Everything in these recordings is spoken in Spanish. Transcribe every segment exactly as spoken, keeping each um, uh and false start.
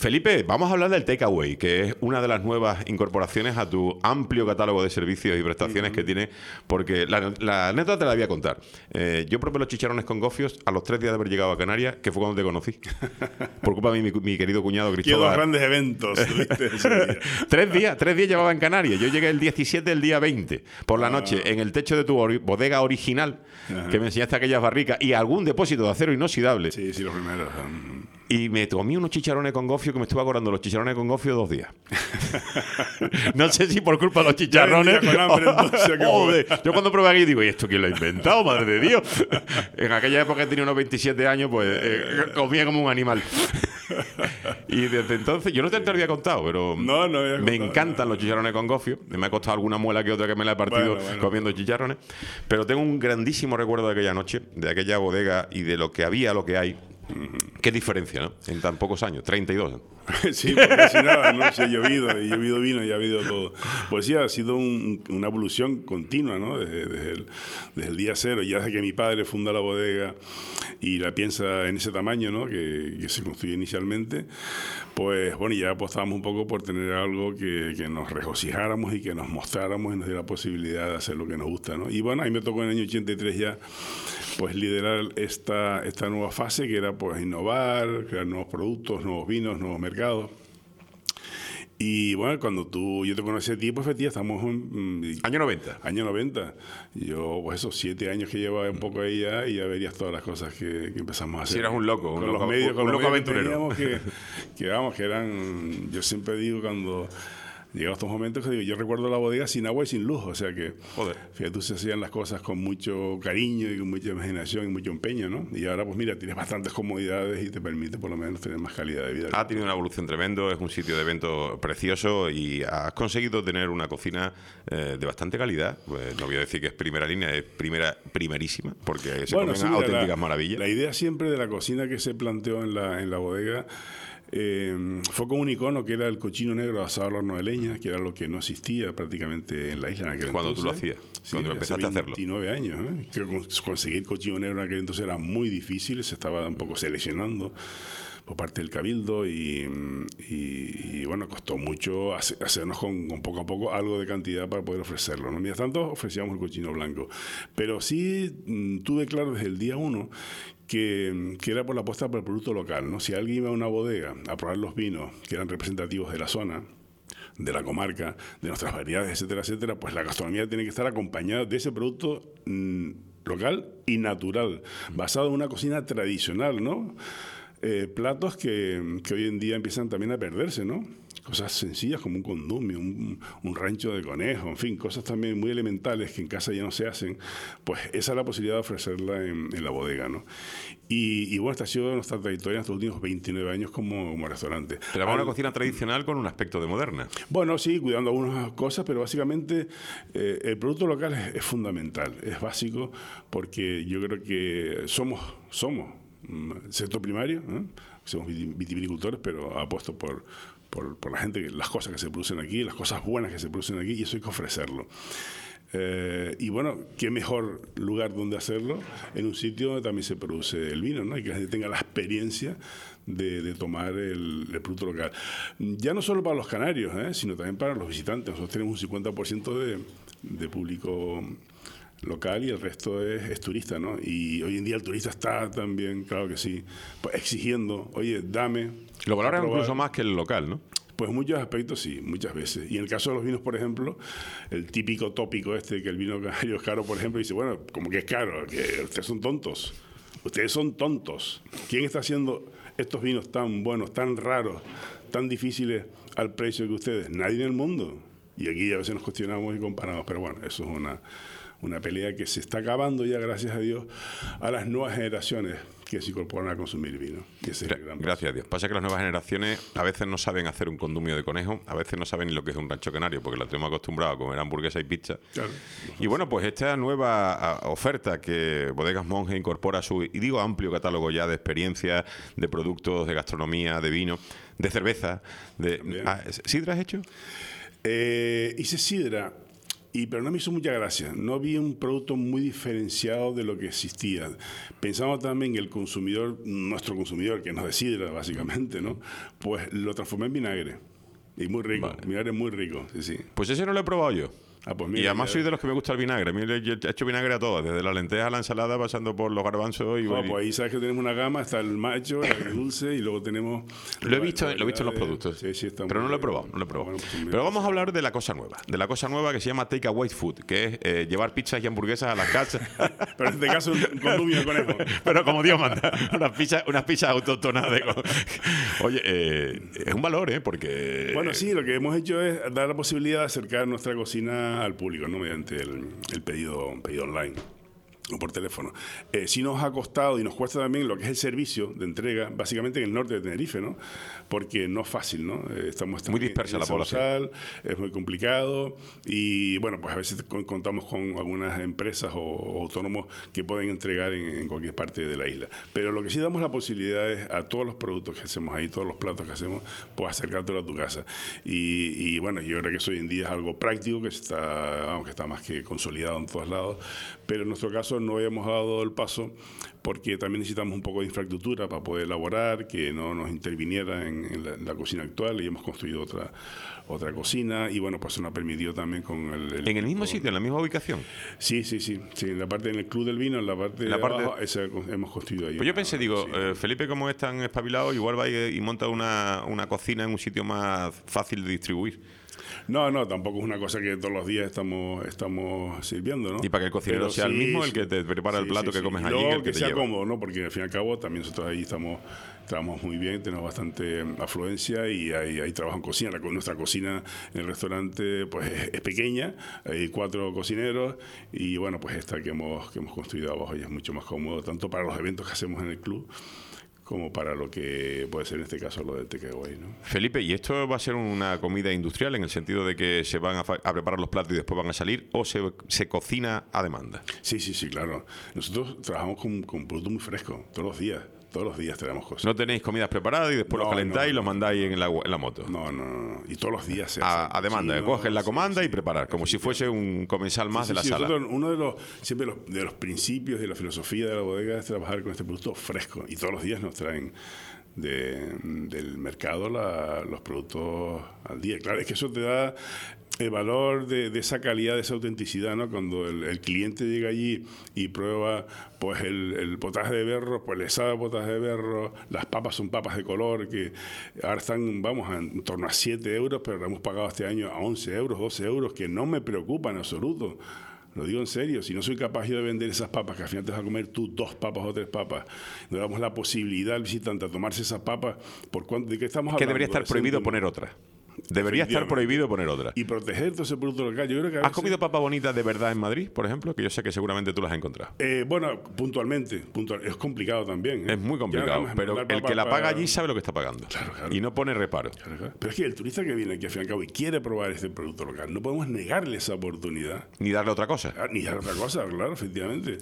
Felipe, vamos a hablar del Takeaway, que es una de las nuevas incorporaciones a tu amplio catálogo de servicios y prestaciones uh-huh. que tiene, porque la, la anécdota te la voy a contar. Eh, yo probé los chicharrones con gofios a los tres días de haber llegado a Canarias, que fue cuando te conocí. Por culpa de mi, mi, mi querido cuñado Cristóbal. Qué dos grandes eventos, ¿viste? Día. tres días, tres días llevaba en Canarias. Yo llegué el diecisiete, el día veinte, por la ah. noche, en el techo de tu ori- bodega original, uh-huh. que me enseñaste aquellas barricas, y algún depósito de acero inoxidable. Sí, sí, los primeros. Y me comí unos chicharrones con gofio que me estuve acordando los chicharrones con gofio dos días. No sé si por culpa de los chicharrones. Con hambre, entonces, Joder. Yo cuando probé aquí digo, ¿y esto quién lo ha inventado? Madre de Dios. En aquella época tenía unos veintisiete años, pues eh, comía como un animal. Y desde entonces, yo no te lo había contado, pero no, no había me contado, encantan no. los chicharrones con gofio. Me ha costado alguna muela que otra que me la he partido bueno, bueno. comiendo chicharrones. Pero tengo un grandísimo recuerdo de aquella noche, de aquella bodega y de lo que había, lo que hay. Qué diferencia, ¿no? En tan pocos años, treinta y dos. Sí, porque si nada, ¿no? Si ha llovido, y llovido vino y ha habido todo. Pues sí, ha sido un, una evolución continua, ¿no? Desde, desde, el, desde el día cero, ya desde que mi padre funda la bodega y la piensa en ese tamaño, ¿no? Que, que se construyó inicialmente, pues bueno, ya apostábamos un poco por tener algo que, que nos regocijáramos y que nos mostráramos y nos diera la posibilidad de hacer lo que nos gusta, ¿no? Y bueno, ahí me tocó en el año ochenta y tres ya pues liderar esta, esta nueva fase, que era pues innovar, crear nuevos productos, nuevos vinos, nuevos mercados. Y bueno, cuando tú, yo te conocí a ti, pues efectivamente estamos en... Año noventa. Año noventa. Yo, pues esos siete años que llevaba un poco ahí ya, y ya verías todas las cosas que, que empezamos a hacer. Si eras un loco, un con loco, los medios, un, con un los loco medios aventurero. Que, que, vamos, que eran... Yo siempre digo cuando... Llegaron estos momentos que digo, yo recuerdo la bodega sin agua y sin luz, o sea que, Joder. fíjate, tú se hacían las cosas con mucho cariño y con mucha imaginación y mucho empeño, ¿no? Y ahora, pues mira, tienes bastantes comodidades y te permite por lo menos tener más calidad de vida. Ha tenido una evolución tremendo, es un sitio de evento precioso y has conseguido tener una cocina eh, de bastante calidad. Pues no voy a decir que es primera línea, es primera, primerísima, porque se bueno, comen sí, mira, auténticas la, maravillas. La idea siempre de la cocina que se planteó en la, en la bodega Eh, fue con un icono que era el cochino negro asado al horno de leña, que era lo que no existía prácticamente en la isla en aquel cuando entonces. Tú lo hacías, sí, cuando empezaste a hacerlo. veintinueve años, ¿eh? Que conseguir cochino negro en aquel entonces era muy difícil, se estaba un poco seleccionando por parte del Cabildo y, y, y bueno, costó mucho hacer, hacernos con, con poco a poco algo de cantidad para poder ofrecerlo, ¿no? Mientras tanto ofrecíamos el cochino blanco, pero sí mmm, tuve claro desde el día uno Que, que era por la apuesta por el producto local, ¿no? Si alguien iba a una bodega a probar los vinos que eran representativos de la zona, de la comarca, de nuestras variedades, etcétera, etcétera, pues la gastronomía tiene que estar acompañada de ese producto mmm, local y natural, basado en una cocina tradicional, ¿no? Eh, platos que, que hoy en día empiezan también a perderse, ¿no? Cosas sencillas como un condumio, un, un rancho de conejo, en fin, cosas también muy elementales que en casa ya no se hacen, pues esa es la posibilidad de ofrecerla en, en la bodega, ¿no? Y, y bueno, esta ha sido nuestra trayectoria en estos últimos veintinueve años como, como restaurante. Pero vamos a una cocina tradicional con un aspecto de moderna. Bueno, sí, cuidando algunas cosas, pero básicamente eh, el producto local es, es fundamental, es básico, porque yo creo que somos, somos sector primario, ¿eh? Somos vitivinicultores, pero apuesto por... Por, por la gente, las cosas que se producen aquí, las cosas buenas que se producen aquí, y eso hay que ofrecerlo. Eh, y bueno, qué mejor lugar donde hacerlo en un sitio donde también se produce el vino, ¿no? Y que la gente tenga la experiencia de, de tomar el, el producto local. Ya no solo para los canarios, ¿eh? Sino también para los visitantes. Nosotros tenemos un cincuenta por ciento de, de público local y el resto es, es turista, ¿no? Y hoy en día el turista está también, claro que sí, pues exigiendo, oye, dame. Lo valoran incluso más que el local, ¿no? Pues en muchos aspectos sí, muchas veces. Y en el caso de los vinos, por ejemplo, el típico tópico este que el vino canario es caro, por ejemplo, dice, bueno, como que es caro, que ustedes son tontos. Ustedes son tontos. ¿Quién está haciendo estos vinos tan buenos, tan raros, tan difíciles al precio que ustedes? Nadie en el mundo. Y aquí a veces nos cuestionamos y comparamos, pero bueno, eso es una... una pelea que se está acabando ya, gracias a Dios, a las nuevas generaciones que se incorporan a consumir vino. Y ese es el gran gracias a Dios. Pasa que las nuevas generaciones a veces no saben hacer un condumio de conejo, a veces no saben ni lo que es un rancho canario, porque lo tenemos acostumbrado a comer hamburguesa y pizza. Claro. Y bueno, pues esta nueva oferta que Bodegas Monge incorpora a su, y digo amplio catálogo ya de experiencias, de productos, de gastronomía, de vino, de cerveza, de... Ah, ¿sidra has hecho? Eh, hice sidra. Y, pero no me hizo mucha gracia. No vi un producto muy diferenciado de lo que existía. Pensamos también que el consumidor, nuestro consumidor, que nos decide básicamente, ¿no? Pues lo transformé en vinagre. Y muy rico. Vale. Vinagre muy rico, sí, sí. Pues ese no lo he probado yo. Ah, pues mira, y además ya... soy de los que me gusta el vinagre. Mira, yo he hecho vinagre a todo, desde la lenteja a la ensalada, pasando por los garbanzos. Y, oh, pues ahí sabes que tenemos una gama, está el macho, el dulce y luego tenemos... Lo he visto, lo he visto en los productos, sí, sí, pero no lo he probado. No lo he probado. Bueno, pues pero vamos a hablar de la cosa nueva, de la cosa nueva que se llama Take Away Food, que es eh, llevar pizzas y hamburguesas a las casas. Pero en este caso un condumio de conejo. Pero como Dios manda, unas pizzas, unas pizzas autóctonas. De... Oye, eh, es un valor, ¿eh? Porque... Bueno, sí, lo que hemos hecho es dar la posibilidad de acercar nuestra cocina al público, ¿no? Mediante el, el pedido, pedido online o por teléfono. Eh, sí nos ha costado y nos cuesta también lo que es el servicio de entrega, básicamente en el norte de Tenerife, ¿no? Porque no es fácil, ¿no? Eh, estamos muy dispersa la población. Es muy complicado y, bueno, pues a veces contamos con algunas empresas o, o autónomos que pueden entregar en, en cualquier parte de la isla. Pero lo que sí damos la posibilidad es a todos los productos que hacemos ahí, todos los platos que hacemos, pues acercártelo a tu casa. Y, y bueno, yo creo que eso hoy en día es algo práctico que está, aunque está más que consolidado en todos lados, pero en nuestro caso no habíamos dado el paso porque también necesitamos un poco de infraestructura para poder elaborar, que no nos interviniera en, en, la, en la cocina actual, y hemos construido otra otra cocina y bueno, pues eso nos ha permitido también con el... el ¿En el mismo con, sitio, en la misma ubicación? Sí, sí, sí, sí, en la parte, en el Club del Vino, en la parte la de parte abajo, esa hemos construido ahí. Pues yo pensé, digo, sí. eh, Felipe, como es tan espabilado, igual va y, y monta una, una cocina en un sitio más fácil de distribuir. No, no, tampoco es una cosa que todos los días estamos estamos sirviendo, ¿no? Y para que el cocinero Pero sea sí, el mismo, el que te prepara sí, el plato sí, que comes sí. allí, Luego, que el que, que te sea lleva. cómodo, ¿no? Porque al fin y al cabo también nosotros ahí estamos trabajamos muy bien, tenemos bastante afluencia y hay, hay trabajo en cocina. La, nuestra cocina en el restaurante pues es, es pequeña, hay cuatro cocineros y bueno, pues esta que hemos que hemos construido abajo ya es mucho más cómodo, tanto para los eventos que hacemos en el club como para lo que puede ser en este caso lo del takeaway, ¿no? Felipe, ¿y esto va a ser una comida industrial en el sentido de que se van a, a preparar los platos y después van a salir o se, se cocina a demanda? Sí, sí, sí, claro. Nosotros trabajamos con, con productos muy frescos todos los días. Todos los días tenemos cosas. ¿No tenéis comidas preparadas y después no, los calentáis no, no, y los mandáis en la, en la moto? No, no, no. Y todos los días se a, a demanda. Sí, coges la comanda sí, y preparar, como sí, si fuese un comensal más sí, de la sí, sala. Nosotros, uno de los, siempre los, de los principios de la filosofía de la bodega es trabajar con este producto fresco. Y todos los días nos traen de, del mercado la, los productos al día. Claro, es que eso te da el valor de, de esa calidad, de esa autenticidad, ¿no? Cuando el, el cliente llega allí y prueba pues el, el potaje de berro, pues le sabe potaje de berro, las papas son papas de color que ahora están, vamos, en torno a siete euros, pero lo hemos pagado este año a once euros, doce euros, que no me preocupa en absoluto. Lo digo en serio, si no soy capaz yo de vender esas papas, que al final te vas a comer tú dos papas o tres papas, nos damos la posibilidad al visitante a tomarse esas papas, ¿por cuánto, ¿de qué estamos hablando? Que debería estar prohibido poner otra. Debería estar prohibido poner otra. Y proteger todo ese producto local. Yo creo que a ¿Has veces... comido papa bonita de verdad en Madrid, por ejemplo? Que yo sé que seguramente tú las has encontrado. Eh, bueno, puntualmente, puntual. Es complicado también, ¿eh? Es muy complicado, ya, pero el que la paga para... allí sabe lo que está pagando. Claro, claro. Y no pone reparo. Claro, claro. Pero es que el turista que viene aquí al fin y al cabo y quiere probar este producto local, no podemos negarle esa oportunidad. Ni darle otra cosa. Ah, ni darle otra cosa, claro, efectivamente.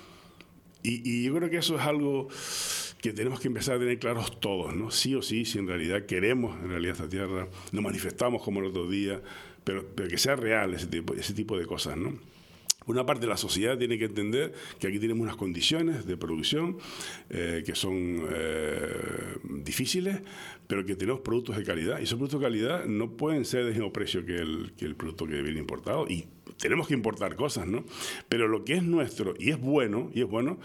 Y, y yo creo que eso es algo que tenemos que empezar a tener claros todos, ¿no? Sí o sí, si en realidad queremos en realidad esta tierra, nos manifestamos como el otro día, pero, pero que sea real ese tipo, ese tipo de cosas, ¿no? Una parte de la sociedad tiene que entender que aquí tenemos unas condiciones de producción eh, que son eh, difíciles, pero que tenemos productos de calidad. Y esos productos de calidad no pueden ser del mismo precio que el, que el producto que viene importado. Y tenemos que importar cosas, ¿no? Pero lo que es nuestro, y es bueno, y es bueno,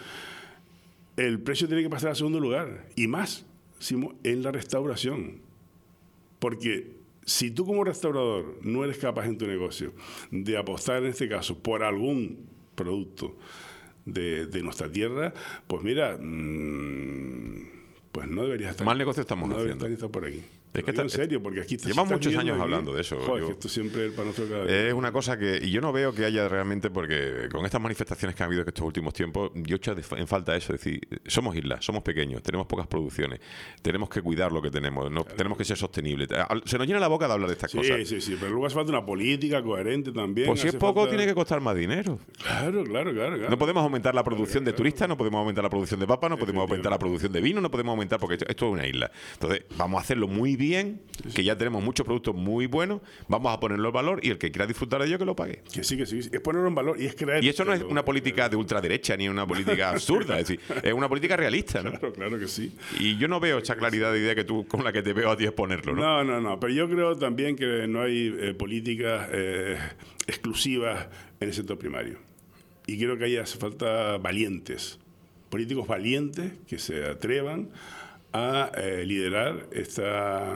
el precio tiene que pasar a segundo lugar. Y más, Simo, en la restauración. Porque si tú como restaurador no eres capaz en tu negocio de apostar, en este caso, por algún producto de, de nuestra tierra, pues mira, mmm, pues no deberías estar. Mal negocio estamos no haciendo. No estar por aquí. Es que está, en serio, porque aquí llevamos muchos años aquí, hablando de eso. Joder, yo, que esto siempre es para nosotros cada es una cosa que y yo no veo que haya realmente, porque con estas manifestaciones que ha habido en estos últimos tiempos, yo echo en falta eso, es decir, somos islas, somos pequeños, tenemos pocas producciones, tenemos que cuidar lo que tenemos, no, claro. Tenemos que ser sostenibles. Se nos llena la boca de hablar de estas sí, cosas. Sí, sí, sí, pero luego hace falta una política coherente también. Pues si es poco, falta... tiene que costar más dinero. Claro, claro, claro. claro. No podemos aumentar la producción claro, de claro. turistas, no podemos aumentar la producción de papas, no podemos aumentar la producción de vino, no podemos aumentar, porque esto, esto es una isla. Entonces, vamos a hacerlo muy bien, que ya tenemos muchos productos muy buenos, vamos a ponerlo en valor y el que quiera disfrutar de ello que lo pague. Que sí, que sí, es ponerlo en valor y es creer. Y eso no es una política de ultraderecha ni una política absurda, es decir, es una política realista, ¿no? Claro, claro que sí. Y yo no veo esa claridad de idea que tú, con la que te veo a ti exponerlo, ¿no? No, no, no, pero yo creo también que no hay eh, políticas eh, exclusivas en el sector primario. Y creo que ahí hace falta valientes, políticos valientes que se atrevan a eh, liderar esta,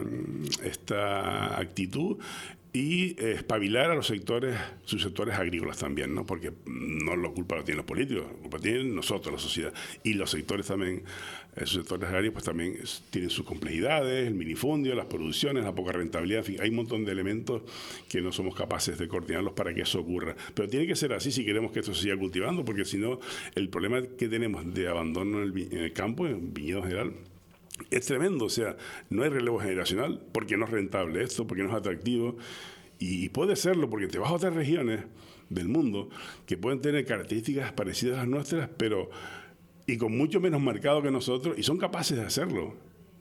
esta actitud y eh, espabilar a los sectores, sus sectores agrícolas también, ¿no? Porque no lo culpa lo tienen los políticos, lo culpa tienen nosotros, la sociedad. Y los sectores también, eh, sus sectores agrarios, pues también es, tienen sus complejidades, el minifundio, las producciones, la poca rentabilidad, en fin, hay un montón de elementos que no somos capaces de coordinarlos para que eso ocurra. Pero tiene que ser así si queremos que esto se siga cultivando, porque si no, el problema que tenemos de abandono en el, en el campo, en viñedo en general, es tremendo. O sea, no hay relevo generacional porque no es rentable esto, porque no es atractivo. Y puede serlo porque te vas a otras regiones del mundo que pueden tener características parecidas a las nuestras, pero y con mucho menos mercado que nosotros, y son capaces de hacerlo.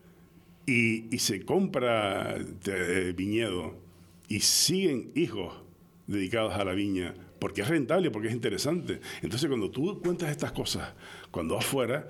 Y, y se compra eh, viñedo y siguen hijos dedicados a la viña porque es rentable, porque es interesante. Entonces, cuando tú cuentas estas cosas, cuando vas fuera,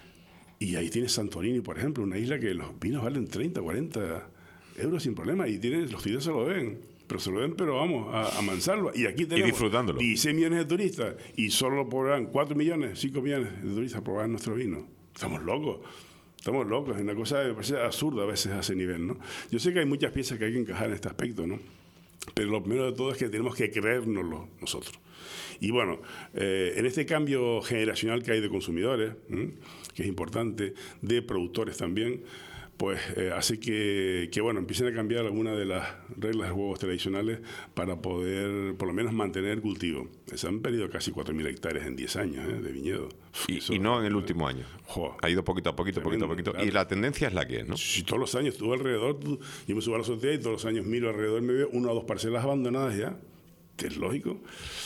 y ahí tienes Santorini, por ejemplo, una isla que los vinos valen treinta, cuarenta euros sin problema, y tienes, los turistas se lo ven, pero se lo ven, pero vamos, a, a mansarlo. Y aquí tenemos y disfrutándolo. dieciséis millones de turistas, y solo lo probarán cuatro millones, cinco millones de turistas probarán nuestro vino. Estamos locos. Estamos locos, es una cosa que me parece absurda a veces a ese nivel, ¿no? Yo sé que hay muchas piezas que hay que encajar en este aspecto, ¿no? Pero lo primero de todo es que tenemos que creérnoslo nosotros. Y bueno, eh, en este cambio generacional que hay de consumidores, ¿m? que es importante, de productores también, pues eh, hace que, que, bueno, empiecen a cambiar algunas de las reglas de juegos tradicionales para poder, por lo menos, mantener el cultivo. Se han perdido casi cuatro mil hectáreas en diez años ¿eh? de viñedo. Y, y no en el último año. Jo, ha ido poquito a poquito, tremendo, poquito a poquito. Claro. Y la tendencia es la que es, ¿no? Si todos los años, tú alrededor, tú, yo me subo a la azotea y todos los años miro alrededor, me veo una o dos parcelas abandonadas ya. Es lógico.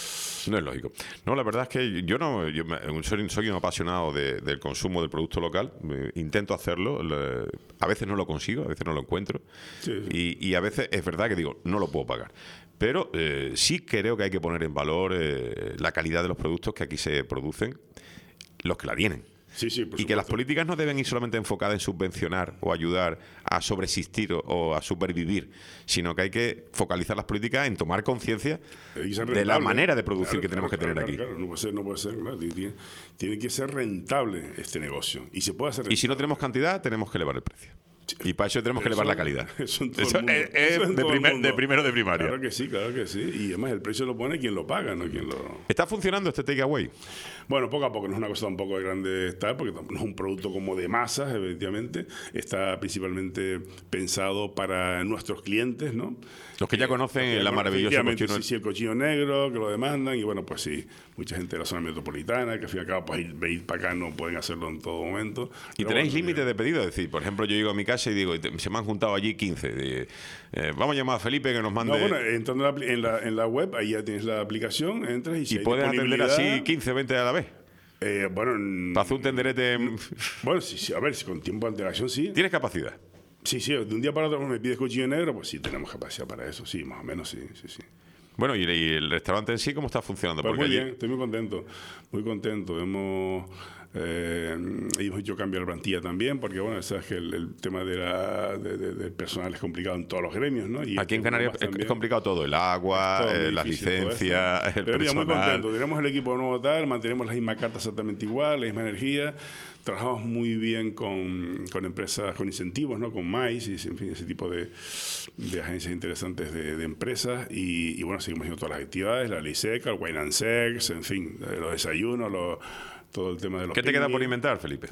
No es lógico. No, la verdad es que yo no yo soy, soy un apasionado de, del consumo del producto local. Eh, intento hacerlo. Le, a veces no lo consigo, a veces no lo encuentro. Sí, sí. Y, y a veces es verdad que digo, no lo puedo pagar. Pero eh, sí creo que hay que poner en valor eh, la calidad de los productos que aquí se producen, los que la tienen. Sí, sí, por y que las políticas no deben ir solamente enfocadas en subvencionar o ayudar a sobreexistir o, o a supervivir, sino que hay que focalizar las políticas en tomar conciencia de la manera de producir claro, que tenemos claro, que tener claro, aquí. Claro, no puede ser, no puede ser, claro, tiene, tiene que ser rentable este negocio. Y se puede hacer rentable. Y si no tenemos cantidad, tenemos que elevar el precio. Y para eso tenemos que elevar eso, la calidad. Eso, en todo eso el mundo. es, es eso de, primer, de primero de primaria. Claro que sí, claro que sí. Y además el precio lo pone quien lo paga, no quien lo... ¿Está funcionando este takeaway? Bueno, poco a poco. No es una cosa tampoco de grande estar, porque no es un producto como de masas, efectivamente. Está principalmente pensado para nuestros clientes, ¿no? Los que ya conocen eh, la maravillosa cochino. Sí, sí, el cochino negro, que lo demandan. Y bueno, pues sí, mucha gente de la zona metropolitana, que al fin y al cabo, pues ir, ir para acá no pueden hacerlo en todo momento. ¿Y Pero tenéis bueno, límite de pedido? Es decir, por ejemplo, yo llego a mi casa y digo, se me han juntado allí quince. De, eh, vamos a llamar a Felipe que nos mande... No, bueno, entrando en la, en la web, ahí ya tienes la aplicación, entras y si ¿Y puedes atender así quince, veinte a la vez? Eh, bueno... ¿Para hacer un tenderete? Bueno, sí, sí, a ver, si con tiempo de antelación sí. ¿Tienes capacidad? Sí, sí, de un día para otro me pides cochino negro, pues sí, tenemos capacidad para eso, sí, más o menos, sí, sí, sí. Bueno, ¿y el restaurante en sí cómo está funcionando? Pues Porque muy allí... bien, estoy muy contento, muy contento. Hemos, eh, hemos hecho cambio de la plantilla también, porque bueno, sabes que el, el tema de la, de, de, del personal es complicado en todos los gremios, ¿no? Y aquí en Canarias es, es complicado todo, el agua, eh, las licencias, el Pero personal. Muy contento, tenemos el equipo nuevo tal, mantenemos la misma carta exactamente igual, la misma energía. Trabajamos muy bien con, con empresas, con incentivos, ¿no? Con MAIS y en fin, ese tipo de, de agencias interesantes de, de empresas. Y, y bueno, seguimos haciendo todas las actividades, la ley seca, el wine and sex, en fin, los desayunos, los, todo el tema de los... ¿Qué te queda por inventar, Felipe?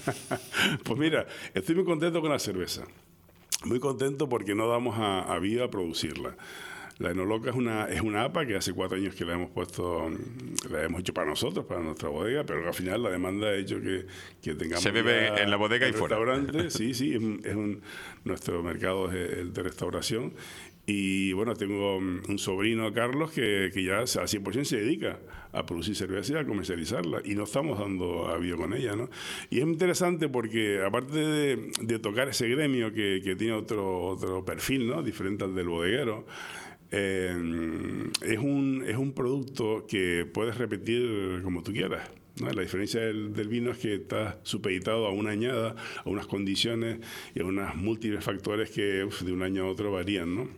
Pues mira, estoy muy contento con la cerveza. Muy contento porque no damos a, a vida a producirla. La Enoloca es una, es una A P A que hace cuatro años que la hemos puesto, la hemos hecho para nosotros, para nuestra bodega, pero al final la demanda ha hecho que, que tengamos... Se bebe en la bodega y fuera. Restaurante, sí, sí, es, es un, nuestro mercado es el de restauración. Y bueno, tengo un sobrino, Carlos, que, que ya al cien por ciento se dedica a producir cerveza y a comercializarla. Y no estamos dando avío con ella, ¿no? Y es interesante porque, aparte de, de tocar ese gremio que, que tiene otro, otro perfil, ¿no? Diferente al del bodeguero, eh, es, un, es un producto que puedes repetir como tú quieras, ¿no? La diferencia del, del vino es que está supeditado a una añada, a unas condiciones y a unos múltiples factores que uf, de un año a otro varían, ¿no?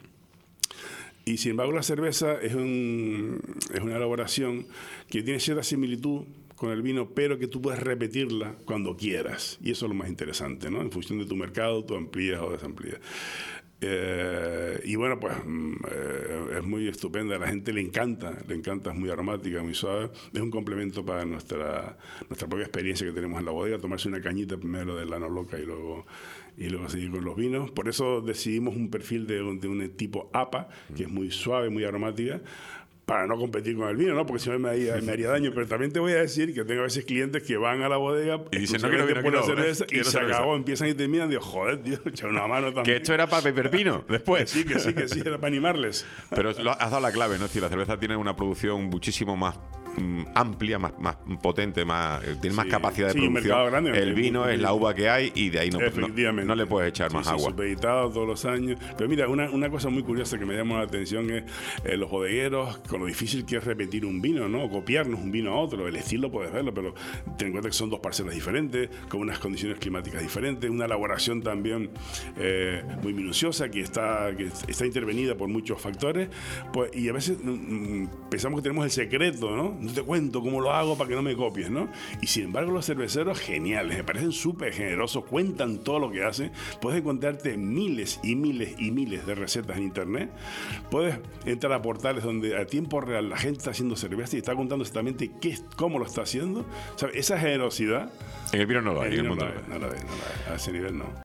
Y sin embargo la cerveza es, un, es una elaboración que tiene cierta similitud con el vino, pero que tú puedes repetirla cuando quieras. Y eso es lo más interesante, ¿no? En función de tu mercado, tú amplías o desamplías. Eh, y bueno, pues eh, es muy estupenda, a la gente le encanta, le encanta, es muy aromática, muy suave, es un complemento para nuestra, nuestra propia experiencia que tenemos en la bodega, tomarse una cañita primero de la no loca y luego, y luego seguir con los vinos. Por eso decidimos un perfil de, de un tipo A P A, que es muy suave, muy aromática, para no competir con el vino, ¿no? Porque si no me haría, me haría daño. Pero también te voy a decir que tengo a veces clientes que van a la bodega y dicen, no quiero vino, por la quiero, cerveza eh, y se cerveza. acabó, empiezan y terminan, digo, joder, tío, echa una mano también. Que esto era para beber vino después. Sí, que sí, que sí, era para animarles. Pero lo, has dado la clave, ¿no? Es decir, la cerveza tiene una producción muchísimo más mm, amplia, más, más potente, más, tiene más Sí, capacidad de sí, producción. grande, el vino es la uva que hay y de ahí no, no, no le puedes echar sí, más sí, agua. Supeditado todos los años. Pero mira, una, una cosa muy curiosa que me llama la atención es eh, los bodegueros, con lo difícil que es repetir un vino, ¿no? O copiarnos un vino a otro. El estilo puedes verlo, pero ten en cuenta que son dos parcelas diferentes, con unas condiciones climáticas diferentes, una elaboración también eh, muy minuciosa que está, que está intervenida por muchos factores. Pues, y a veces mm, pensamos que tenemos el secreto, ¿no? No te cuento cómo lo hago para que no me copies, ¿no? Y sin embargo, los cerveceros, geniales, me parecen súper generosos, cuentan todo lo que hacen. Puedes encontrarte miles y miles y miles de recetas en internet. Puedes entrar a portales donde a tiempo real la gente está haciendo cerveza y está contando exactamente qué, cómo lo está haciendo. O sea, esa generosidad. En el vino no lo hay. En el en el vino mundo no, no, no, no, no, a ese nivel no.